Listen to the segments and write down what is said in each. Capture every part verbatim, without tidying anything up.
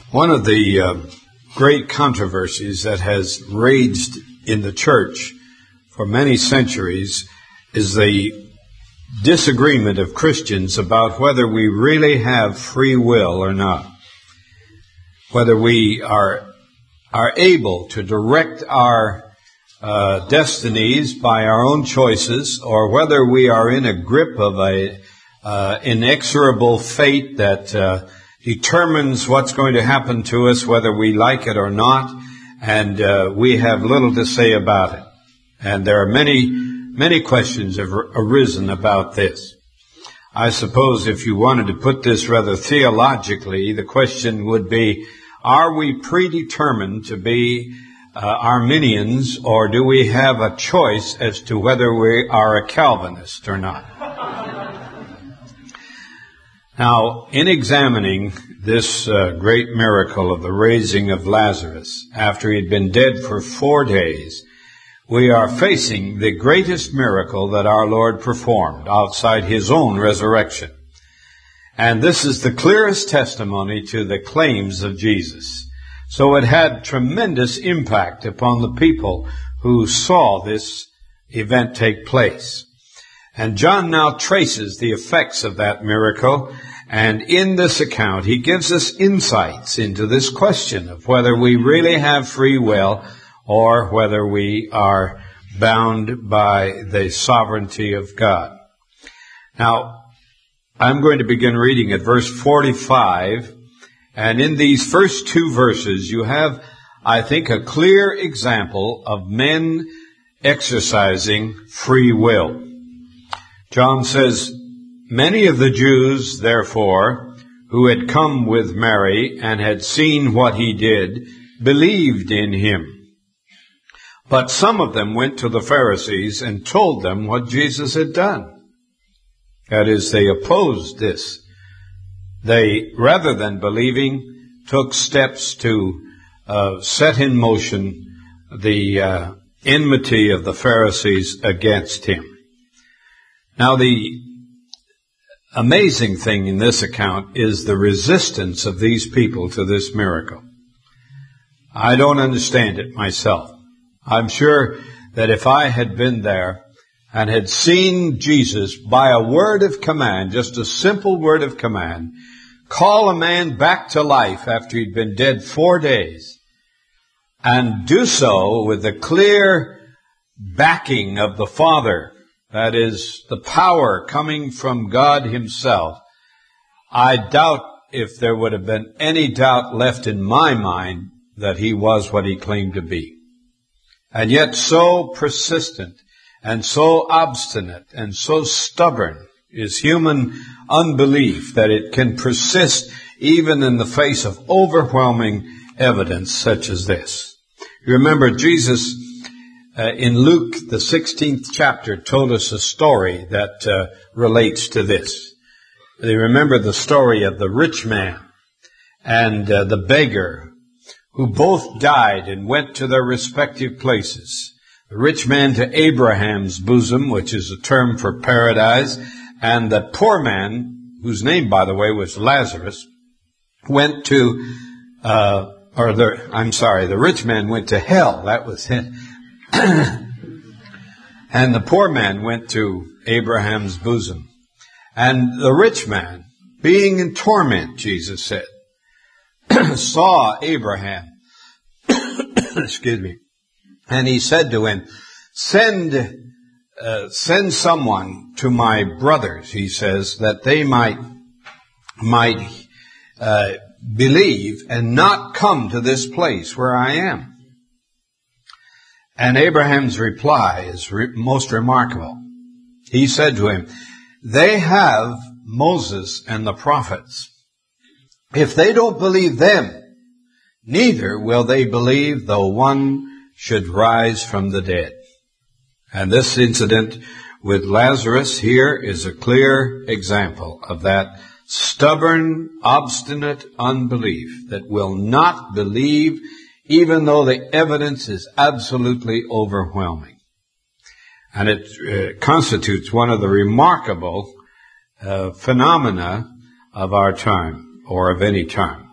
One of the uh, great controversies that has raged in the church for many centuries is the disagreement of Christians about whether we really have free will or not. Whether we are are able to direct our uh, destinies by our own choices, or whether we are in a grip of a uh, inexorable fate that uh, determines what's going to happen to us, whether we like it or not, and uh, we have little to say about it. And there are many, many questions have arisen about this. I suppose if you wanted to put this rather theologically, the question would be, are we predetermined to be uh, Arminians, or do we have a choice as to whether we are a Calvinist or not? Now, in examining this uh, great miracle of the raising of Lazarus after he'd been dead for four days, we are facing the greatest miracle that our Lord performed outside his own resurrection. And this is the clearest testimony to the claims of Jesus. So it had tremendous impact upon the people who saw this event take place. And John now traces the effects of that miracle, and in this account he gives us insights into this question of whether we really have free will or whether we are bound by the sovereignty of God. Now, I'm going to begin reading at verse forty-five, and in these first two verses you have, I think, a clear example of men exercising free will. John says, "Many of the Jews, therefore, who had come with Mary and had seen what he did, believed in him. But some of them went to the Pharisees and told them what Jesus had done." That is, they opposed this. They, rather than believing, took steps to uh, set in motion the uh, enmity of the Pharisees against him. Now, the amazing thing in this account is the resistance of these people to this miracle. I don't understand it myself. I'm sure that if I had been there and had seen Jesus, by a word of command, just a simple word of command, call a man back to life after he'd been dead four days, and do so with the clear backing of the Father, that is, the power coming from God himself, I doubt if there would have been any doubt left in my mind that he was what he claimed to be. And yet so persistent and so obstinate and so stubborn is human unbelief that it can persist even in the face of overwhelming evidence such as this. You remember Jesus uh, in Luke, the sixteenth chapter, told us a story that uh, relates to this. You remember the story of the rich man and uh, the beggar, who both died and went to their respective places. The rich man to Abraham's bosom, which is a term for paradise, and the poor man, whose name, by the way, was Lazarus, went to, uh, or the, I'm sorry, the rich man went to hell. That was it. And the poor man went to Abraham's bosom. And the rich man, being in torment, Jesus said, saw Abraham. Excuse me. And he said to him, send, uh, send someone to my brothers, he says, that they might, might, uh, believe and not come to this place where I am. And Abraham's reply is re- most remarkable. He said to him, they have Moses and the prophets. If they don't believe them, neither will they believe though one should rise from the dead. And this incident with Lazarus here is a clear example of that stubborn, obstinate unbelief that will not believe even though the evidence is absolutely overwhelming. And it uh, constitutes one of the remarkable uh, phenomena of our time, or of any time.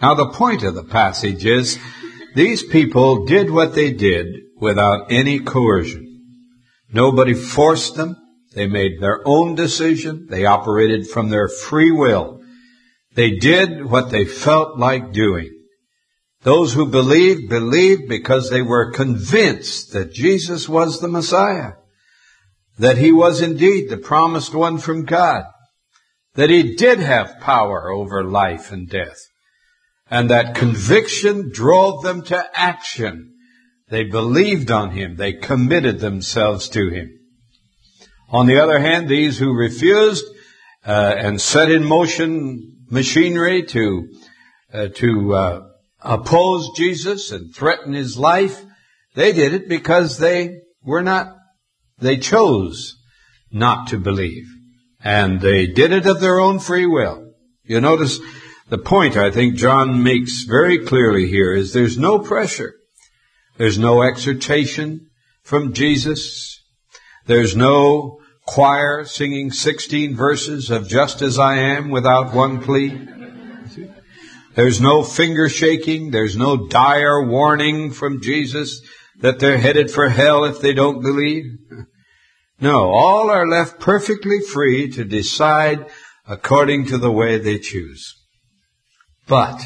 Now, the point of the passage is these people did what they did without any coercion. Nobody forced them. They made their own decision. They operated from their free will. They did what they felt like doing. Those who believed, believed because they were convinced that Jesus was the Messiah, that he was indeed the promised one from God, that he did have power over life and death, and that conviction drove them to action. They believed on him. They committed themselves to him. On the other hand, these who refused uh, and set in motion machinery to uh, to uh, oppose Jesus and threaten his life, they did it because they were not, they chose not to believe. And they did it of their own free will. You notice the point I think John makes very clearly here is there's no pressure. There's no exhortation from Jesus. There's no choir singing sixteen verses of Just As I Am without one plea. There's no finger shaking. There's no dire warning from Jesus that they're headed for hell if they don't believe. No, all are left perfectly free to decide according to the way they choose. But,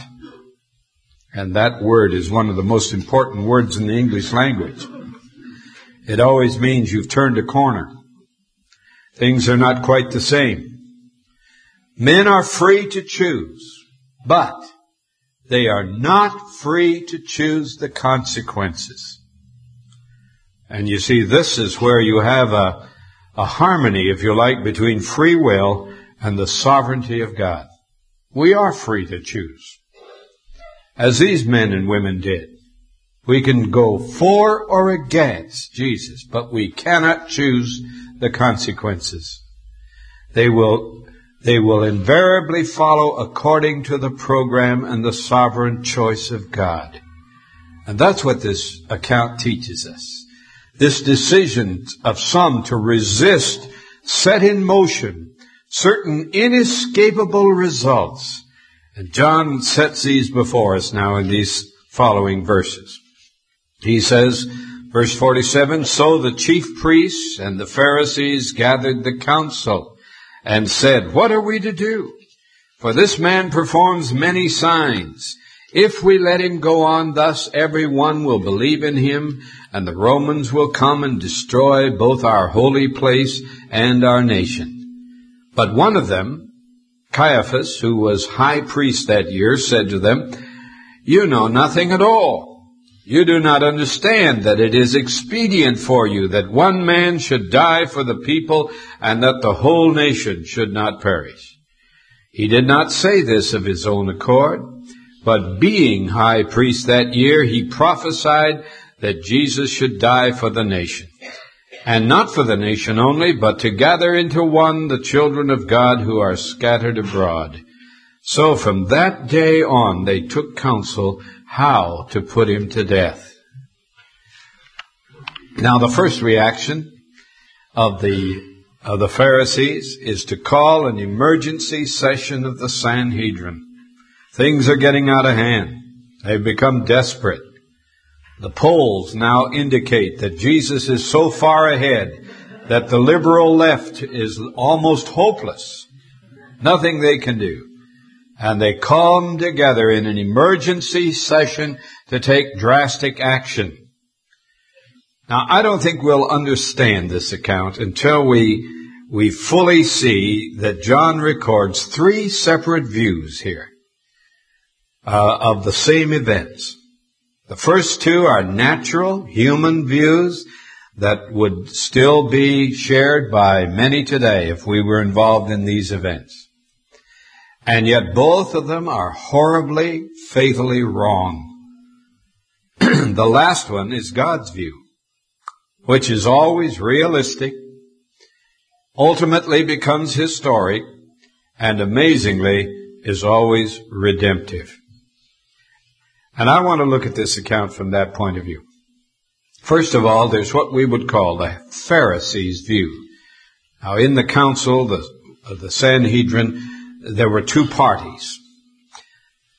and that word is one of the most important words in the English language. It always means you've turned a corner. Things are not quite the same. Men are free to choose, but they are not free to choose the consequences. And you see, this is where you have a, a harmony, if you like, between free will and the sovereignty of God. We are free to choose, as these men and women did. We can go for or against Jesus, but we cannot choose the consequences. They will, they will invariably follow according to the program and the sovereign choice of God. And that's what this account teaches us. This decision of some to resist set in motion certain inescapable results. And John sets these before us now in these following verses. He says, verse forty-seven, So the chief priests and the Pharisees gathered the council and said, What are we to do? For this man performs many signs. If we let him go on thus, everyone will believe in him, and the Romans will come and destroy both our holy place and our nation. But one of them, Caiaphas, who was high priest that year, said to them, You know nothing at all. You do not understand that it is expedient for you that one man should die for the people and that the whole nation should not perish. He did not say this of his own accord, but being high priest that year, he prophesied that Jesus should die for the nation. And not for the nation only, but to gather into one the children of God who are scattered abroad. So from that day on, they took counsel how to put him to death. Now, the first reaction of the, of the Pharisees is to call an emergency session of the Sanhedrin. Things are getting out of hand. They've become desperate. The polls now indicate that Jesus is so far ahead that the liberal left is almost hopeless. Nothing they can do. And they come together in an emergency session to take drastic action. Now, I don't think we'll understand this account until we, we fully see that John records three separate views here uh, of the same events. The first two are natural, human views that would still be shared by many today if we were involved in these events. And yet both of them are horribly, fatally wrong. The last one is God's view, which is always realistic, ultimately becomes historic, and amazingly is always redemptive. And I want to look at this account from that point of view. First of all, there's what we would call the Pharisees' view. Now, in the council, the, the Sanhedrin, there were two parties.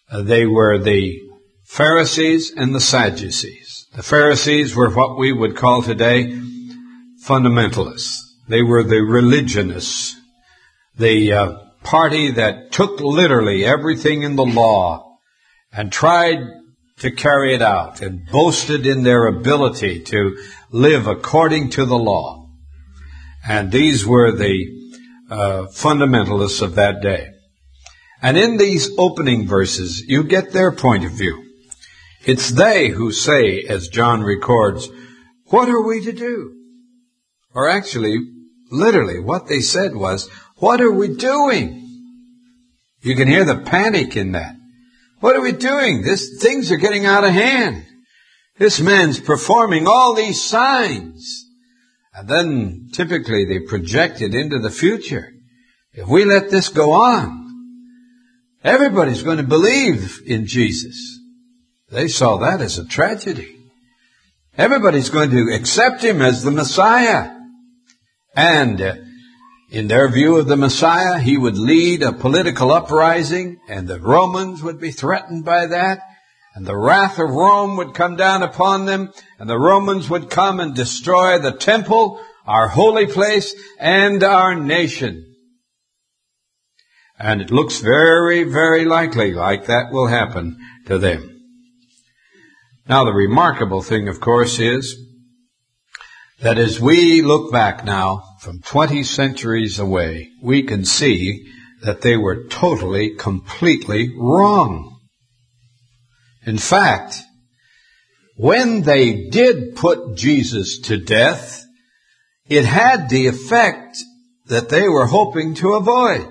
Uh, they were the Pharisees and the Sadducees. The Pharisees were what we would call today fundamentalists. They were the religionists, the uh, party that took literally everything in the law and tried to carry it out and boasted in their ability to live according to the law. And these were the uh, fundamentalists of that day. And in these opening verses, you get their point of view. It's they who say, as John records, "What are we to do?" Or actually, literally, what they said was, "What are we doing?" You can hear the panic in that. What are we doing? This, things are getting out of hand. This man's performing all these signs. And then typically they project it into the future. If we let this go on, everybody's going to believe in Jesus. They saw that as a tragedy. Everybody's going to accept him as the Messiah. And uh, in their view of the Messiah, he would lead a political uprising, and the Romans would be threatened by that, and the wrath of Rome would come down upon them, and the Romans would come and destroy the temple, our holy place, and our nation. And it looks very, very likely like that will happen to them. Now, the remarkable thing, of course, is that as we look back now from twenty centuries away, we can see that they were totally, completely wrong. In fact, when they did put Jesus to death, it had the effect that they were hoping to avoid.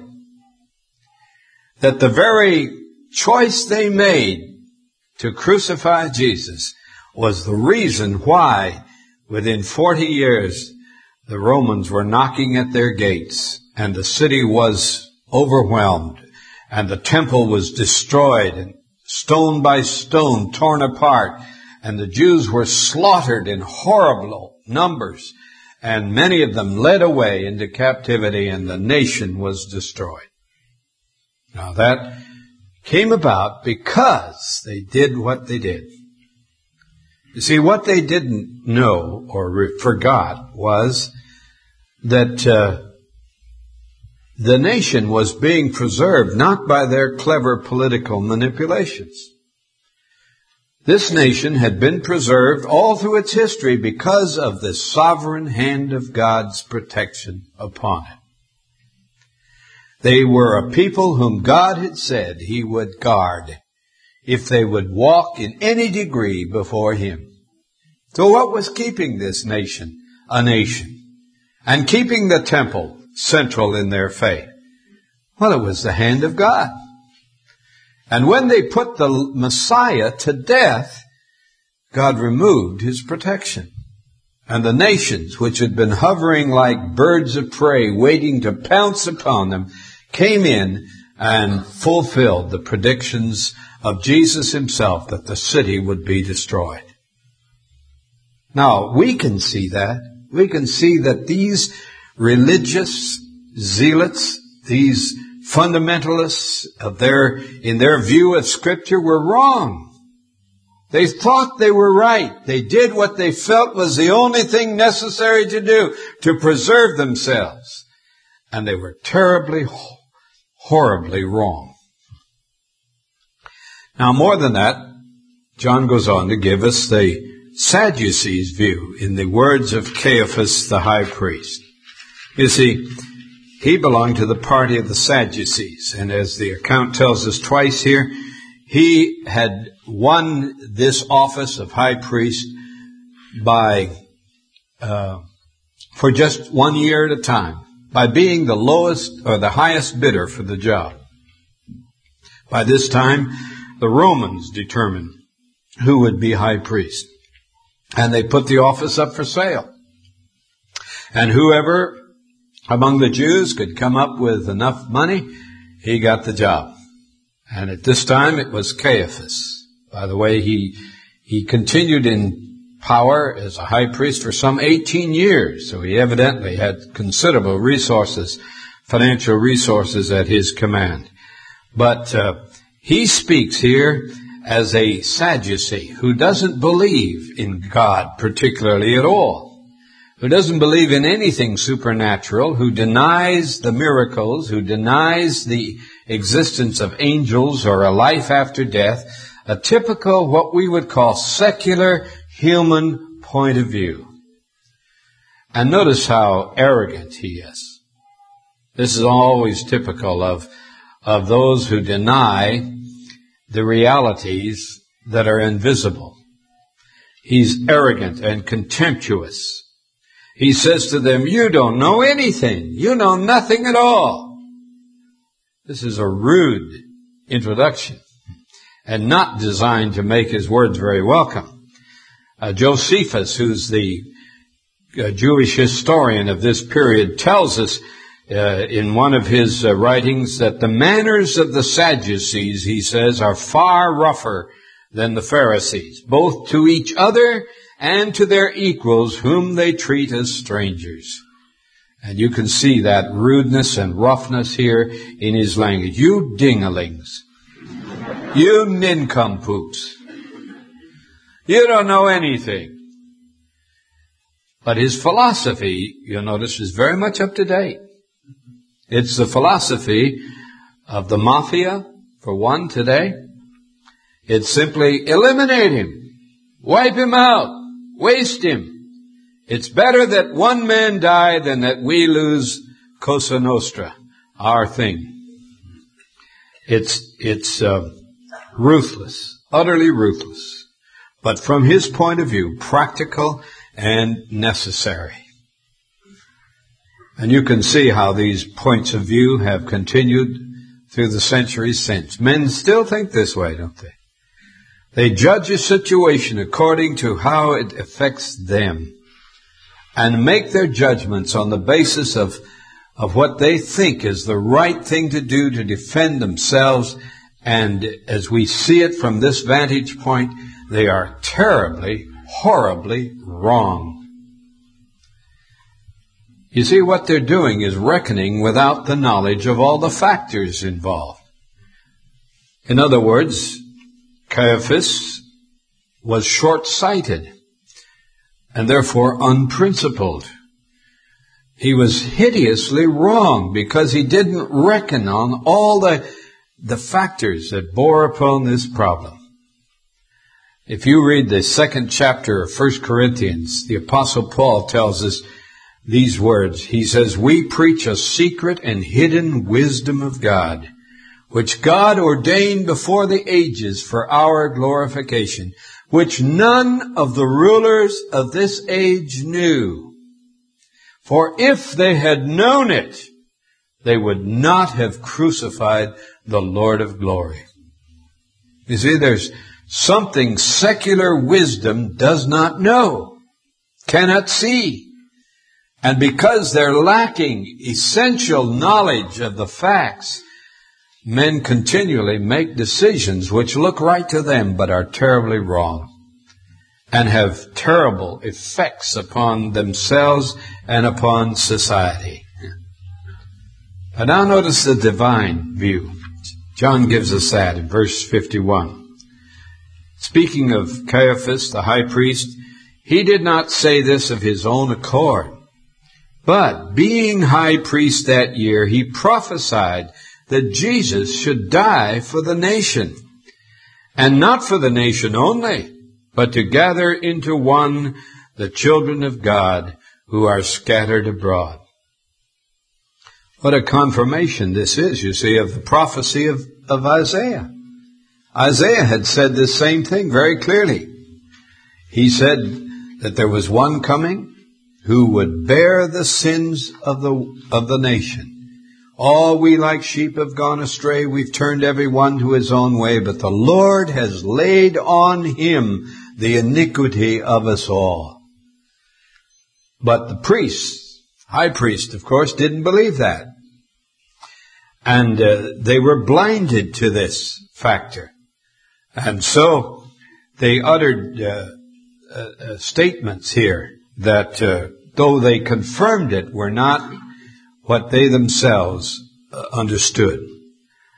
That the very choice they made to crucify Jesus was the reason why within forty years the Romans were knocking at their gates, and the city was overwhelmed, and the temple was destroyed, and stone by stone torn apart, and the Jews were slaughtered in horrible numbers, and many of them led away into captivity, and the nation was destroyed. Now that came about because they did what they did. You see, what they didn't know or re- forgot was that uh, the nation was being preserved not by their clever political manipulations. This nation had been preserved all through its history because of the sovereign hand of God's protection upon it. They were a people whom God had said he would guard if they would walk in any degree before him. So what was keeping this nation a nation and keeping the temple central in their faith? Well, it was the hand of God. And when they put the Messiah to death, God removed his protection. And the nations, which had been hovering like birds of prey, waiting to pounce upon them, came in and fulfilled the predictions of Jesus himself that the city would be destroyed. Now, we can see that. We can see that these religious zealots, these fundamentalists of their, in their view of Scripture, were wrong. They thought they were right. They did what they felt was the only thing necessary to do to preserve themselves. And they were terribly, horribly wrong. Now, more than that, John goes on to give us the Sadducees' view in the words of Caiaphas, the high priest. You see, he belonged to the party of the Sadducees, and as the account tells us twice here, he had won this office of high priest by uh, for just one year at a time, by being the lowest or the highest bidder for the job. By this time, the Romans determined who would be high priest, and they put the office up for sale. And whoever among the Jews could come up with enough money, he got the job. And at this time, it was Caiaphas. By the way, he he continued in power as a high priest for some eighteen years, so he evidently had considerable resources, financial resources at his command. But uh, He speaks here as a Sadducee who doesn't believe in God particularly at all, who doesn't believe in anything supernatural, who denies the miracles, who denies the existence of angels or a life after death, a typical what we would call secular human point of view. And notice how arrogant he is. This is always typical of, of those who deny the realities that are invisible. He's arrogant and contemptuous. He says to them, you don't know anything. You know nothing at all. This is a rude introduction and not designed to make his words very welcome. Uh, Josephus, who's the uh, Jewish historian of this period, tells us uh, in one of his uh, writings that the manners of the Sadducees, he says, are far rougher than the Pharisees, both to each other and to their equals, whom they treat as strangers. And you can see that rudeness and roughness here in his language. You dinglings. You nincompoops. You don't know anything. But his philosophy, you'll notice, is very much up to date. It's the philosophy of the mafia, for one, today. It's simply eliminate him, wipe him out, waste him. It's better that one man die than that we lose Cosa Nostra, our thing. It's, it's, uh, ruthless, utterly ruthless. But from his point of view, practical and necessary. And you can see how these points of view have continued through the centuries since. Men still think this way, don't they? They judge a situation according to how it affects them and make their judgments on the basis of, of what they think is the right thing to do to defend themselves. And as we see it from this vantage point, they are terribly, horribly wrong. You see, what they're doing is reckoning without the knowledge of all the factors involved. In other words, Caiaphas was short-sighted and therefore unprincipled. He was hideously wrong because he didn't reckon on all the, the factors that bore upon this problem. If you read the second chapter of First Corinthians, the Apostle Paul tells us these words. He says, we preach a secret and hidden wisdom of God, which God ordained before the ages for our glorification, which none of the rulers of this age knew. For if they had known it, they would not have crucified the Lord of glory. You see, there's something secular wisdom does not know, cannot see. And because they're lacking essential knowledge of the facts, men continually make decisions which look right to them but are terribly wrong and have terrible effects upon themselves and upon society. And now notice the divine view. John gives us that in verse fifty-one. Speaking of Caiaphas, the high priest, he did not say this of his own accord, but being high priest that year, he prophesied that Jesus should die for the nation, and not for the nation only, but to gather into one the children of God who are scattered abroad. What a confirmation this is, you see, of the prophecy of, of Isaiah. Isaiah had said this same thing very clearly. He said that there was one coming who would bear the sins of the of the nation. All we like sheep have gone astray. We've turned every one to his own way. But the Lord has laid on him the iniquity of us all. But the priests, high priest, of course, didn't believe that. And uh, they were blinded to this factor. And so they uttered uh, uh, uh, statements here that uh, though they confirmed it, were not what they themselves uh, understood.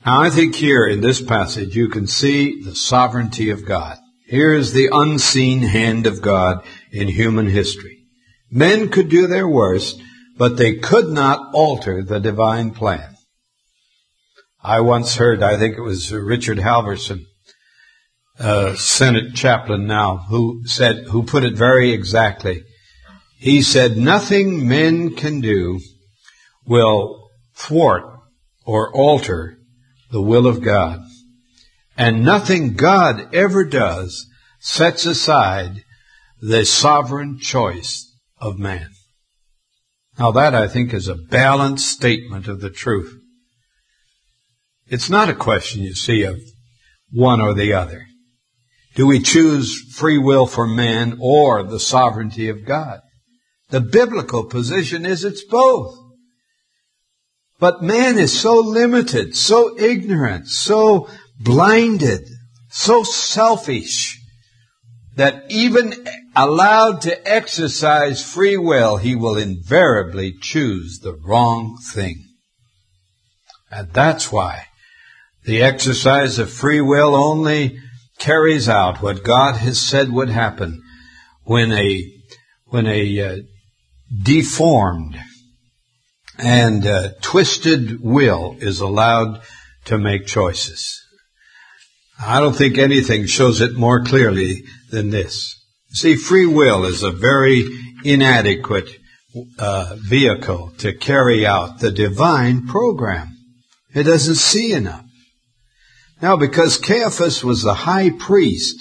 Now, I think here in this passage you can see the sovereignty of God. Here is the unseen hand of God in human history. Men could do their worst, but they could not alter the divine plan. I once heard, I think it was Richard Halverson, uh, Senate chaplain now, who said, who put it very exactly. He said, nothing men can do will thwart or alter the will of God. And nothing God ever does sets aside the sovereign choice of man. Now that, I think, is a balanced statement of the truth. It's not a question, you see, of one or the other. Do we choose free will for man or the sovereignty of God? The biblical position is it's both. But man is so limited, so ignorant, so blinded, so selfish, that even allowed to exercise free will, he will invariably choose the wrong thing. And that's why the exercise of free will only carries out what God has said would happen when a when a uh, deformed and uh, twisted will is allowed to make choices. I don't think anything shows it more clearly than this. See, free will is a very inadequate uh, vehicle to carry out the divine program. It doesn't see enough. Now, because Caiaphas was the high priest,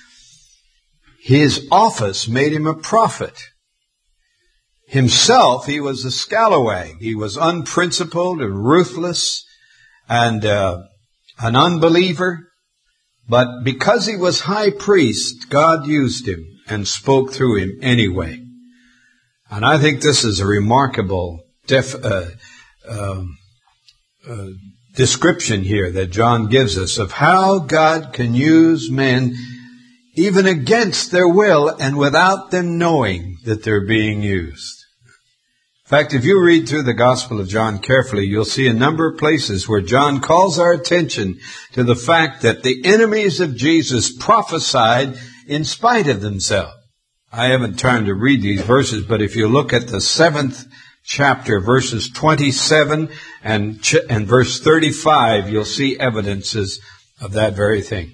his office made him a prophet. Himself, he was a scalawag. He was unprincipled and ruthless and uh, an unbeliever. But because he was high priest, God used him and spoke through him anyway. And I think this is a remarkable def, uh, uh, uh, description here that John gives us of how God can use men even against their will and without them knowing that they're being used. In fact, if you read through the Gospel of John carefully, you'll see a number of places where John calls our attention to the fact that the enemies of Jesus prophesied in spite of themselves. I haven't time to read these verses, but if you look at the seventh chapter, verses twenty-seven and, ch- and verse thirty-five, you'll see evidences of that very thing.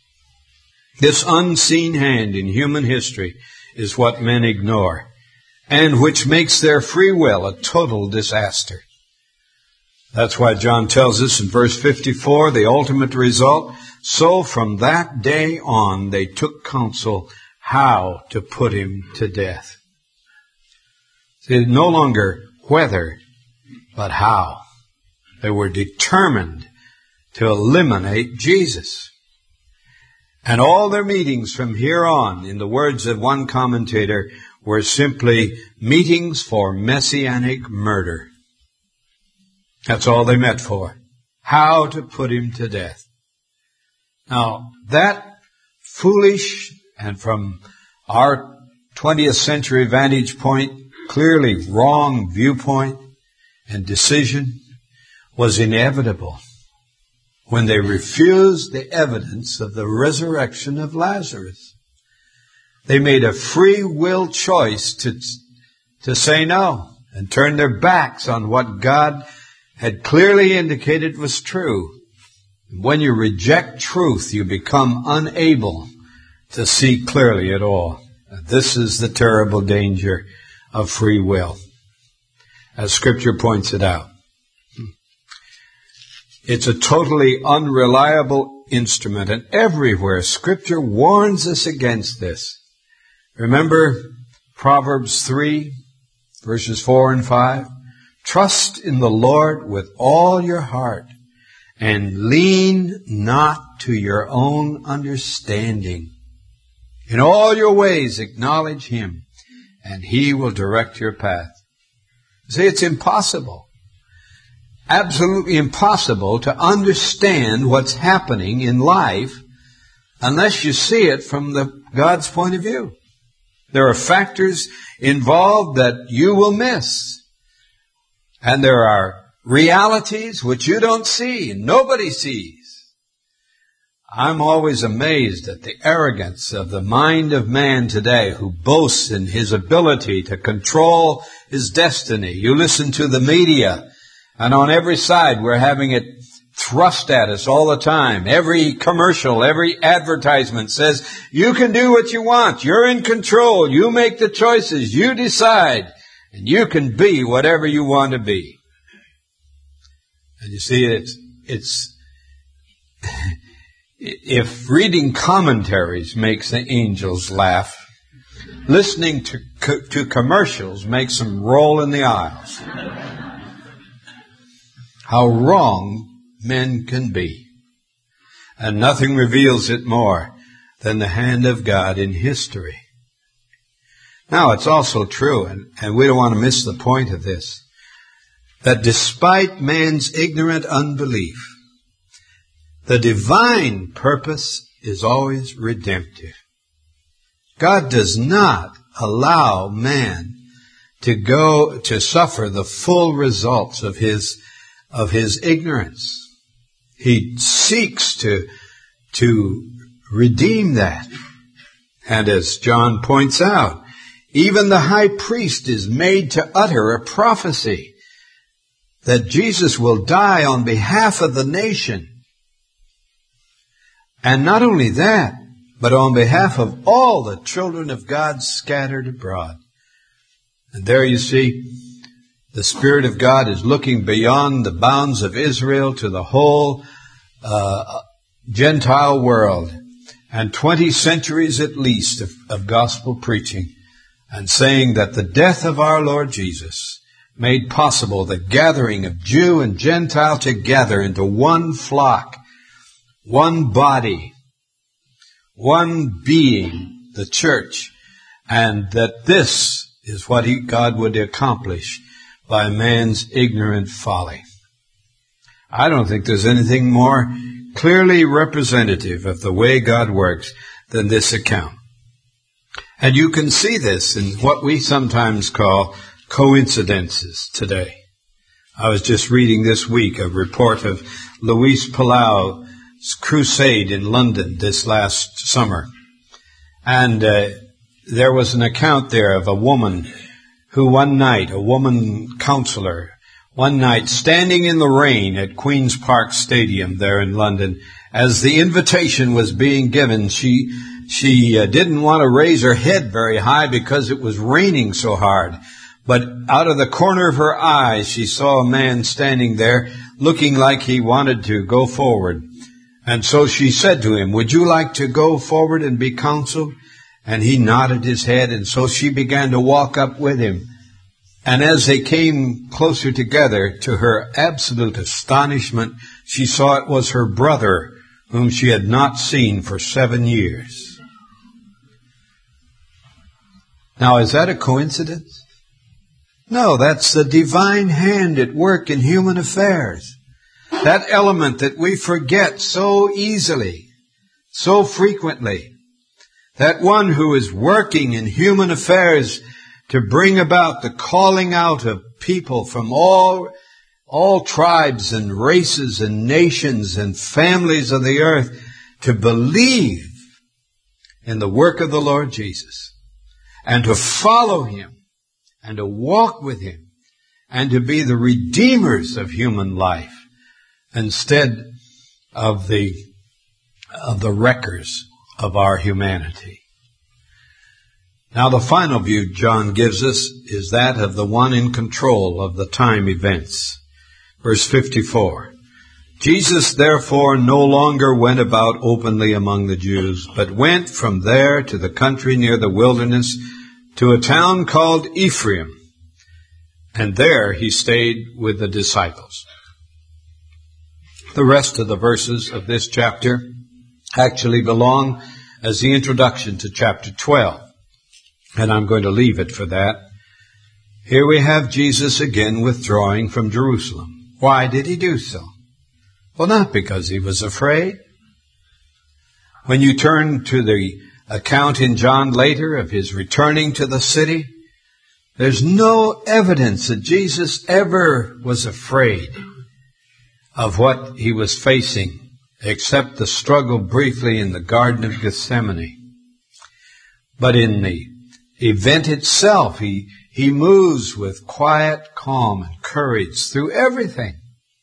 This unseen hand in human history is what men ignore, and which makes their free will a total disaster. That's why John tells us in verse fifty-four, the ultimate result, so from that day on they took counsel how to put him to death. See, no longer whether, but how. They were determined to eliminate Jesus. And all their meetings from here on, in the words of one commentator, were simply meetings for messianic murder. That's all they met for. How to put him to death. Now, that foolish, and from our twentieth century vantage point, clearly wrong viewpoint and decision was inevitable when they refused the evidence of the resurrection of Lazarus. They made a free will choice to, to say no and turn their backs on what God had clearly indicated was true. When you reject truth, you become unable to see clearly at all. This is the terrible danger of free will, as Scripture points it out. It's a totally unreliable instrument, and everywhere Scripture warns us against this. Remember Proverbs three, verses four and five? Trust in the Lord with all your heart, and lean not to your own understanding. In all your ways acknowledge Him, and He will direct your path. See, it's impossible, absolutely impossible to understand what's happening in life unless you see it from the God's point of view. There are factors involved that you will miss. And there are realities which you don't see and nobody sees. I'm always amazed at the arrogance of the mind of man today who boasts in his ability to control his destiny. You listen to the media, and on every side we're having it thrust at us all the time. Every commercial, every advertisement says, you can do what you want. You're in control. You make the choices. You decide. And you can be whatever you want to be. And you see, it's, it's, if reading commentaries makes the angels laugh, listening to, to commercials makes them roll in the aisles. How wrong men can be. And nothing reveals it more than the hand of God in history. Now, it's also true, and, and we don't want to miss the point of this, that despite man's ignorant unbelief, the divine purpose is always redemptive. God does not allow man to go to suffer the full results of his of his ignorance. He seeks to to redeem that. And as John points out, even the high priest is made to utter a prophecy that Jesus will die on behalf of the nation. And not only that, but on behalf of all the children of God scattered abroad. And there you see, the Spirit of God is looking beyond the bounds of Israel to the whole uh, Gentile world, and twenty centuries at least of, of gospel preaching, and saying that the death of our Lord Jesus made possible the gathering of Jew and Gentile together into one flock, one body, one being, the church, and that this is what he, God would accomplish by man's ignorant folly. I don't think there's anything more clearly representative of the way God works than this account. And you can see this in what we sometimes call coincidences today. I was just reading this week a report of Luis Palau's crusade in London this last summer. And uh, there was an account there of a woman who one night, a woman counselor, one night standing in the rain at Queen's Park Stadium there in London, as the invitation was being given, she she uh, didn't want to raise her head very high because it was raining so hard. But out of the corner of her eye, she saw a man standing there looking like he wanted to go forward. And so she said to him, would you like to go forward and be counseled? And he nodded his head, and so she began to walk up with him. And as they came closer together, to her absolute astonishment, she saw it was her brother, whom she had not seen for seven years. Now, is that a coincidence? No, that's the divine hand at work in human affairs. That element that we forget so easily, so frequently. That one who is working in human affairs to bring about the calling out of people from all, all tribes and races and nations and families of the earth to believe in the work of the Lord Jesus and to follow him and to walk with him and to be the redeemers of human life instead of the, of the wreckers of our humanity. Now, the final view John gives us is that of the one in control of the time events. Verse fifty-four. Jesus, therefore, no longer went about openly among the Jews, but went from there to the country near the wilderness, to a town called Ephraim. And there he stayed with the disciples. The rest of the verses of this chapter actually belong as the introduction to chapter twelve. And I'm going to leave it for that. Here we have Jesus again withdrawing from Jerusalem. Why did he do so? Well, not because he was afraid. When you turn to the account in John later of his returning to the city, There's no evidence that Jesus ever was afraid of what he was facing, except the struggle briefly in the Garden of Gethsemane. But in the event itself, he, he moves with quiet, calm, and courage through everything.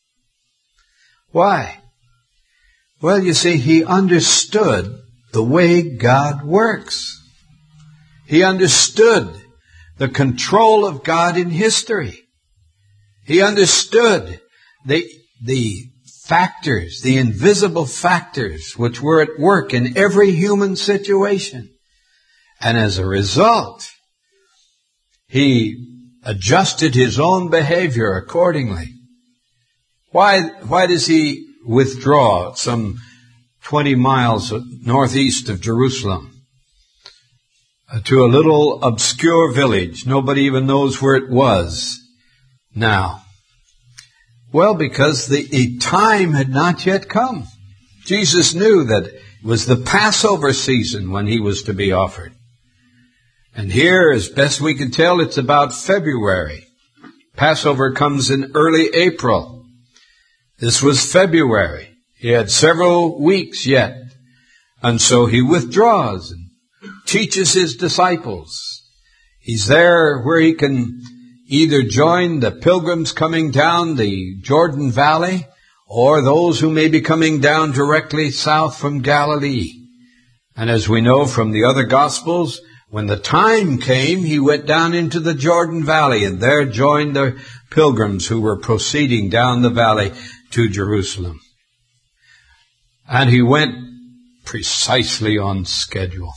Why? Well, you see, he understood the way God works. He understood the control of God in history. He understood the, the factors, the invisible factors which were at work in every human situation. And as a result, he adjusted his own behavior accordingly. Why, why does he withdraw some twenty miles northeast of Jerusalem to a little obscure village? Nobody even knows where it was now. Well, because the time had not yet come. Jesus knew that it was the Passover season when he was to be offered. And here, as best we can tell, it's about February. Passover comes in early April. This was February. He had several weeks yet. And so he withdraws and teaches his disciples. He's there where he can either join the pilgrims coming down the Jordan Valley or those who may be coming down directly south from Galilee. And as we know from the other Gospels, when the time came, he went down into the Jordan Valley and there joined the pilgrims who were proceeding down the valley to Jerusalem. And he went precisely on schedule.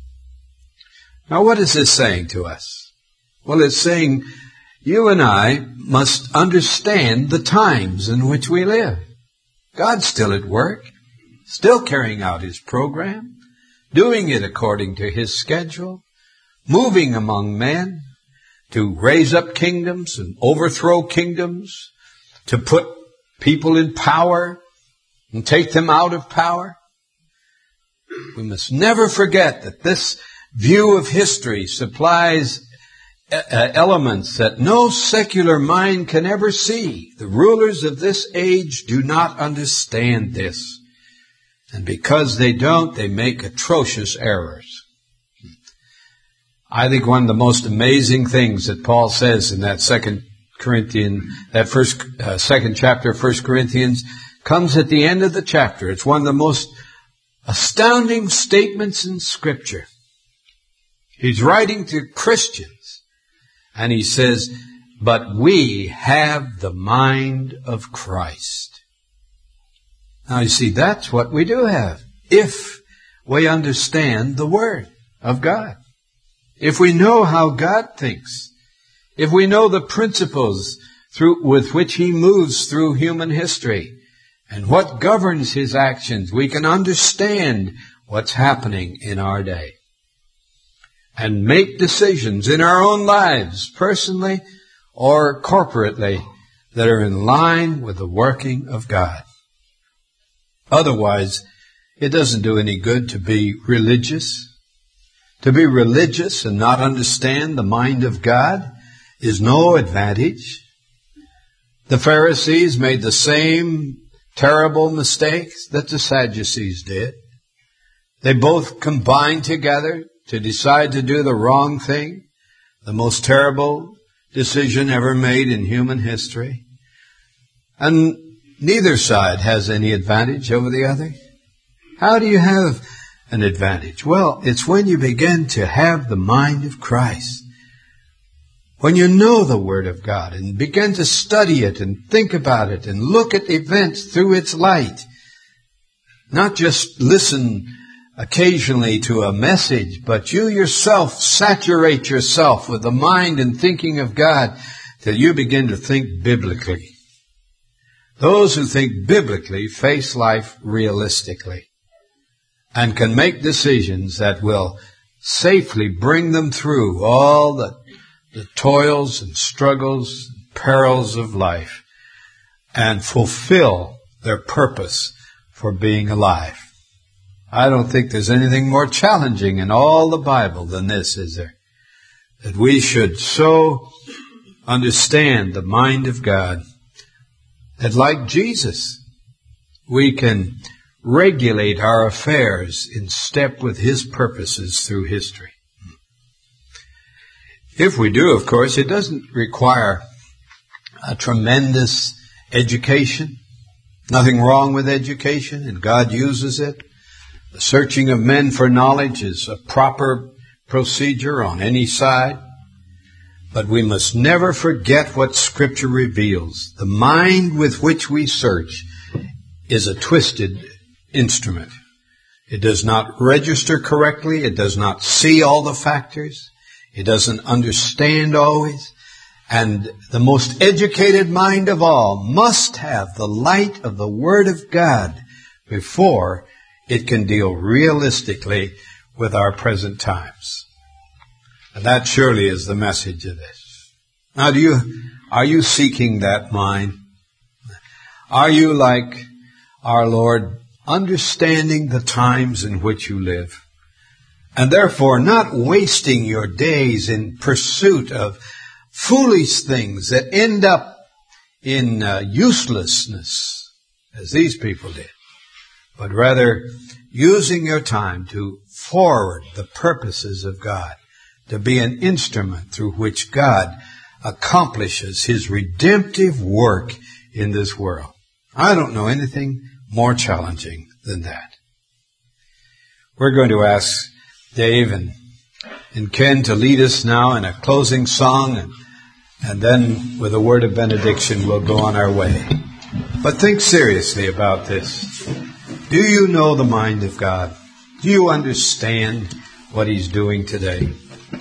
Now, what is this saying to us? Well, it's saying you and I must understand the times in which we live. God's still at work, still carrying out his program, doing it according to his schedule, moving among men to raise up kingdoms and overthrow kingdoms, to put people in power and take them out of power. We must never forget that this view of history supplies uh, elements that no secular mind can ever see. The rulers of this age do not understand this. And because they don't, they make atrocious errors. I think one of the most amazing things that Paul says in that second Corinthians, that first, uh, second chapter of First Corinthians comes at the end of the chapter. It's one of the most astounding statements in Scripture. He's writing to Christians and he says, but we have the mind of Christ. Now you see, that's what we do have if we understand the Word of God. If we know how God thinks. If we know the principles through, with which he moves through human history and what governs his actions, we can understand what's happening in our day and make decisions in our own lives, personally or corporately, that are in line with the working of God. Otherwise, it doesn't do any good to be religious. To be religious and not understand the mind of God is no advantage. The Pharisees made the same terrible mistakes that the Sadducees did. They both combined together to decide to do the wrong thing, the most terrible decision ever made in human history. And neither side has any advantage over the other. How do you have an advantage? Well, it's when you begin to have the mind of Christ. When you know the Word of God and begin to study it and think about it and look at events through its light. Not just listen occasionally to a message, but you yourself saturate yourself with the mind and thinking of God till you begin to think biblically. Those who think biblically face life realistically and can make decisions that will safely bring them through all the the toils and struggles and perils of life and fulfill their purpose for being alive. I don't think there's anything more challenging in all the Bible than this, is there? that we should so understand the mind of God that, like Jesus, we can regulate our affairs in step with His purposes through history. If we do, of course, it doesn't require a tremendous education. Nothing wrong with education, and God uses it. The searching of men for knowledge is a proper procedure on any side. But we must never forget what Scripture reveals. The mind with which we search is a twisted instrument. It does not register correctly. It does not see all the factors. It doesn't understand always. And the most educated mind of all must have the light of the Word of God before it can deal realistically with our present times. And that surely is the message of this. Now, do you, are you seeking that mind? Are you, like our Lord, understanding the times in which you live, and therefore not wasting your days in pursuit of foolish things that end up in uh, uselessness, as these people did, but rather using your time to forward the purposes of God, to be an instrument through which God accomplishes His redemptive work in this world? I don't know anything more challenging than that. We're going to ask Dave and, and Ken to lead us now in a closing song, and, and then with a word of benediction we'll go on our way. But think seriously about this. Do you know the mind of God? Do you understand what He's doing today?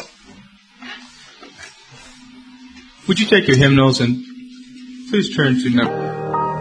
Would you take your hymnals and please turn to number...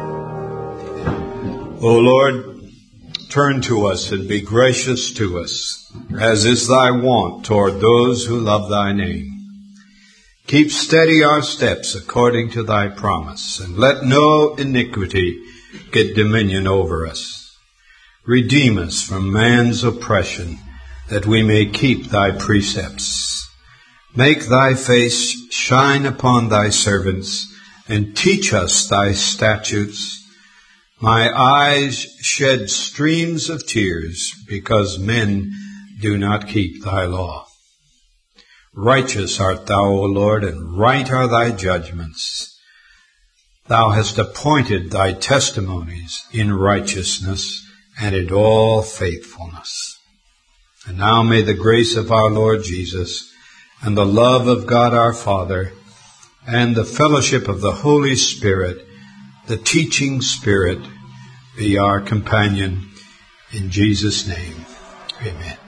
O Lord, turn to us and be gracious to us, as is Thy wont toward those who love Thy name. Keep steady our steps according to Thy promise, and let no iniquity get dominion over us. Redeem us from man's oppression, that we may keep Thy precepts. Make Thy face shine upon Thy servants, and teach us Thy statutes. My eyes shed streams of tears, because men do not keep Thy law. Righteous art Thou, O Lord, and right are Thy judgments. Thou hast appointed Thy testimonies in righteousness and in all faithfulness. And now may the grace of our Lord Jesus, and the love of God our Father, and the fellowship of the Holy Spirit, the teaching Spirit, be our companion. In Jesus' name, amen.